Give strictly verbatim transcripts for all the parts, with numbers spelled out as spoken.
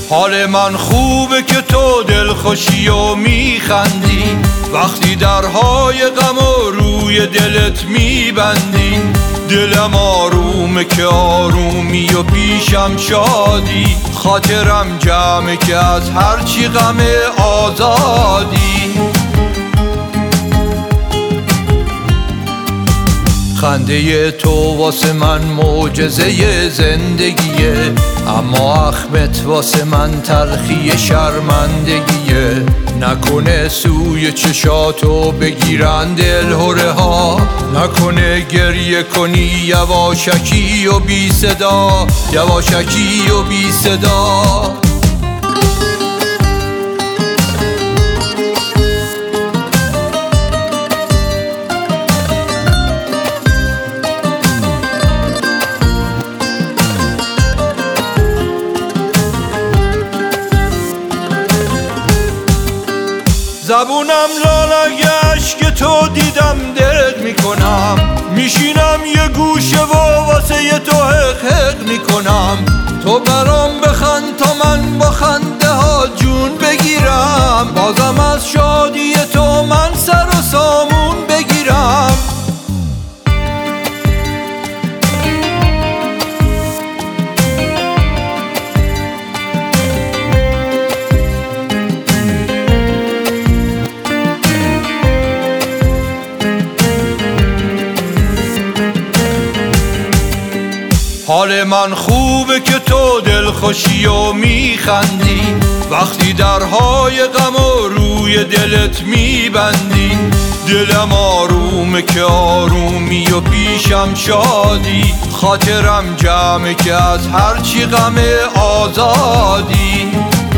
حال من خوبه که تو دلخوشی و میخندی، وقتی درهای غم و روی دلت میبندی. دلم آرومه که آرومی و پیشم شادی، خاطرم جمعه که از هرچی غم آزادی. خنده تو واسه من معجزه زندگیه، اما اخمت واسه من تلخی شرمندگیه. نکنه سوی چشاتو بگیرن دلهره ها، نکنه گریه کنی یواشکی و بی صدا، یواشکی و بی صدا. زبونم لالگش که تو دیدم درد میکنم، میشینم یه گوشه و واسه یه تو حق حق میکنم. تو برام بخند تا من با خنده ها جون بگیرم، بازم از شادی تو من سر و سامون بگیرم. حال من خوبه که تو دلخوشی و میخندی، وقتی درهای غم و روی دلت میبندی. دلم آرومه که آرومی و پیشم شادی، خاطرم جمعه که از هرچی غم آزادی.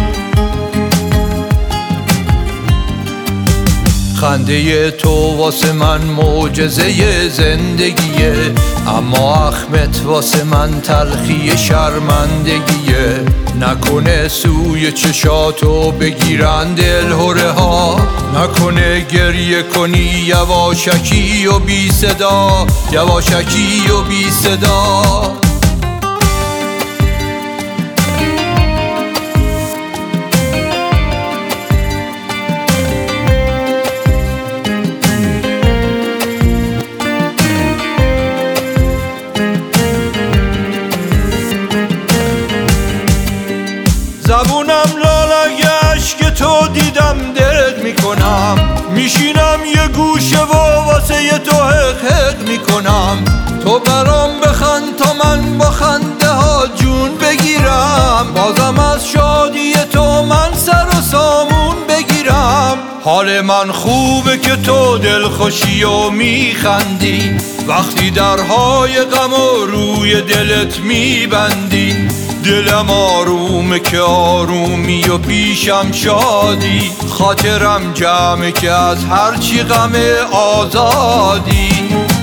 خنده تو واسه من معجزه زندگیه، اما اخمت واسه من تلخی شرمندگیه. نکنه سوی چشاتو بگیرن دلهره ها، نکنه گریه کنی یواشکی و بی صدا، یواشکی و بی صدا. زبونم لالگش که تو دیدم درد میکنم، میشینم یه گوشه و واسه یه تو حق حق میکنم. تو برام بخند تا من با خنده ها جون بگیرم، بازم از شادی تو من سر و سامون بگیرم. حال من خوبه که تو دلخوشی و میخندی، وقتی درهای غم و روی دلت میبندی. دلم آرومه که آرومی و پیشم شادی، خاطرم جمعه که از هرچی غم آزادی.